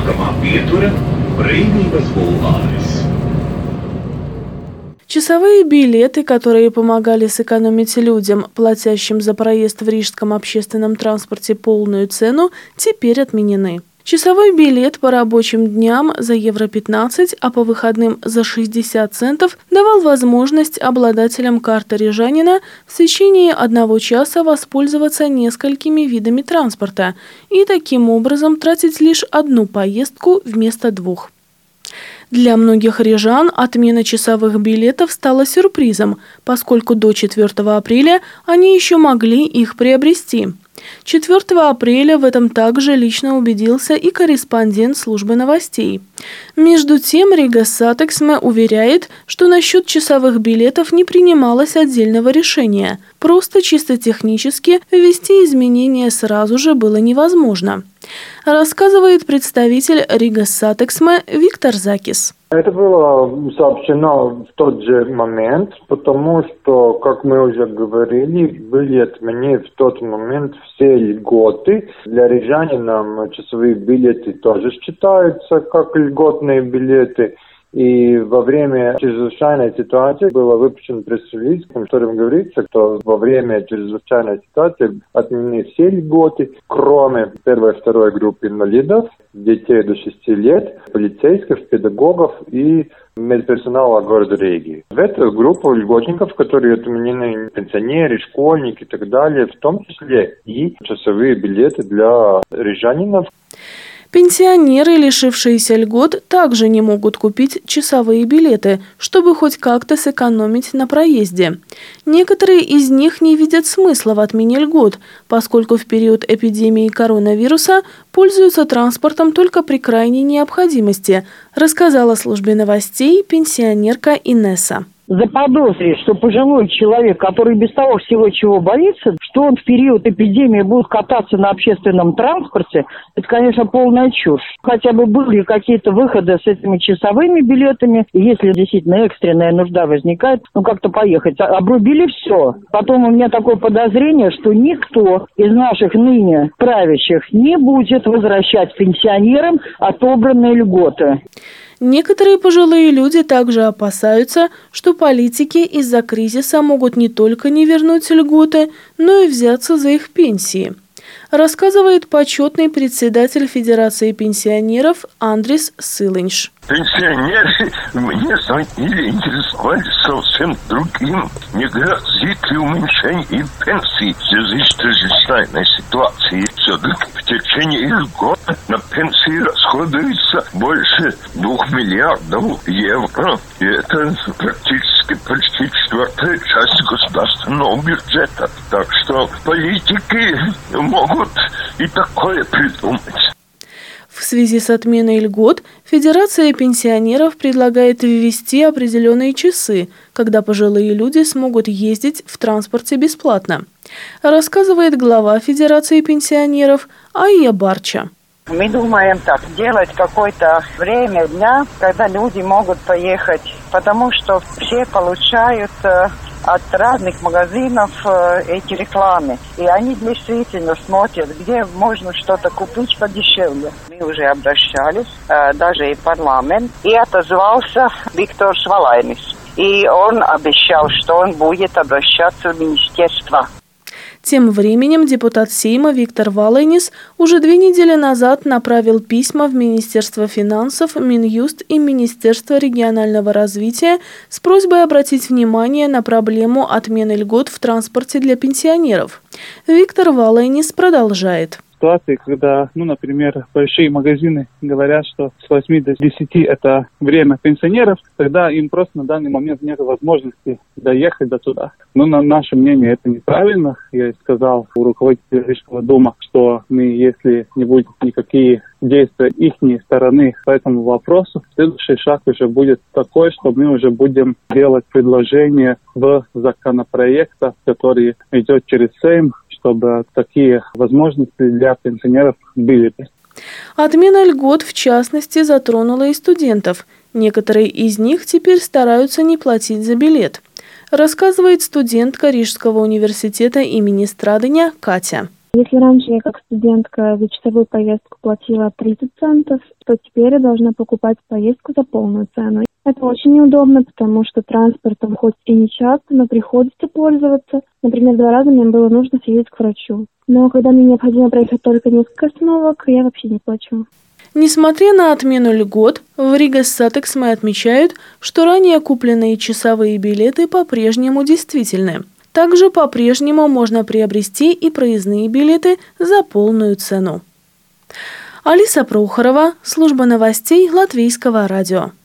Nākamā pietura – Brīvības bulvāris. Часовые билеты, которые помогали сэкономить людям, платящим за проезд в рижском общественном транспорте полную цену, теперь отменены. Часовой билет по рабочим дням за евро 15, а по выходным за 60 центов давал возможность обладателям карты рижанина в течение 1 часа воспользоваться несколькими видами транспорта и таким образом тратить лишь 1 поездку вместо 2. Для многих рижан отмена часовых билетов стала сюрпризом, поскольку до 4 апреля они еще могли их приобрести. 4 апреля в этом также лично убедился и корреспондент службы новостей. Между тем, Рига Сатексме уверяет, что насчет часовых билетов не принималось отдельного решения. Просто чисто технически ввести изменения сразу же было невозможно. Рассказывает представитель Рига Сатексме Виктор Закис. Это было сообщено в тот же момент, потому что, как мы уже говорили, были отменены в тот момент все льготы. Для рижанина часовые билеты тоже считаются как льготные билеты. И во время чрезвычайной ситуации был выпущен пресс-релиз, в котором говорится, что во время чрезвычайной ситуации отменены все льготы, кроме 1 и 2 группы инвалидов, детей до 6 лет, полицейских, педагогов и медперсонала города Риги. В эту группу льготников, которые отменены пенсионеры, школьники и так далее, в том числе и часовые билеты для рижанинов. Пенсионеры, лишившиеся льгот, также не могут купить часовые билеты, чтобы хоть как-то сэкономить на проезде. Некоторые из них не видят смысла в отмене льгот, поскольку в период эпидемии коронавируса пользуются транспортом только при крайней необходимости, рассказала службе новостей пенсионерка Инесса. Заподозрить, что пожилой человек, который без того всего чего боится, что он в период эпидемии будет кататься на общественном транспорте, это, конечно, полная чушь. Хотя бы были какие-то выходы с этими часовыми билетами, если действительно экстренная нужда возникает, как-то поехать. Обрубили все. Потом у меня такое подозрение, что никто из наших ныне правящих не будет возвращать пенсионерам отобранные льготы. Некоторые пожилые люди также опасаются, что политики из-за кризиса могут не только не вернуть льготы, но и взяться за их пенсии. Рассказывает почетный председатель Федерации пенсионеров Андрис Сылинш. Пенсионеры мне звонили, интересовались совсем другим. Не грозит ли уменьшение пенсий в связи с чрезвычайной ситуацией? Все-таки в течение года на пенсии расходуется больше 2 миллиардов евро. И это практически почти 4-я часть государственного бюджета. Так что политики могут и такое придумать. В связи с отменой льгот Федерация пенсионеров предлагает ввести определенные часы, когда пожилые люди смогут ездить в транспорте бесплатно, рассказывает глава Федерации пенсионеров Айя Барча. Мы думаем так, делать какое-то время дня, когда люди могут поехать, потому что все получают от разных магазинов эти рекламы. И они действительно смотрят, где можно что-то купить подешевле. Мы уже обращались, даже и в парламент, и отозвался Виктор Швалайнис. И он обещал, что он будет обращаться в министерство. Тем временем депутат Сейма Виктор Валайнис уже 2 недели назад направил письма в Министерство финансов, Минюст и Министерство регионального развития с просьбой обратить внимание на проблему отмены льгот в транспорте для пенсионеров. Виктор Валайнис продолжает. Ситуации, когда, например, большие магазины говорят, что с 8 до 10 это время пенсионеров, тогда им просто на данный момент нет возможности доехать до туда. Но на наше мнение это неправильно. Я сказал руководителю Рижского дома, что мы, если не будет никакие действия их стороны по этому вопросу, следующий шаг уже будет такой, что мы уже будем делать предложение в законопроекте, который идет через Сейм, чтобы такие возможности для пенсионеров были. Отмена льгот, в частности, затронула и студентов. Некоторые из них теперь стараются не платить за билет, рассказывает студентка Рижского университета имени Страдыня Катя. Если раньше я как студентка за часовую поездку платила 30 центов, то теперь я должна покупать поездку за полную цену. Это очень неудобно, потому что транспортом хоть и не часто, но приходится пользоваться. Например, 2 раза мне было нужно съездить к врачу. Но когда мне необходимо проехать только несколько остановок, я вообще не плачу. Несмотря на отмену льгот, в Рига Сатексме отмечают, что ранее купленные часовые билеты по-прежнему действительны. Также по-прежнему можно приобрести и проездные билеты за полную цену. Алиса Прохорова, служба новостей Латвийского радио.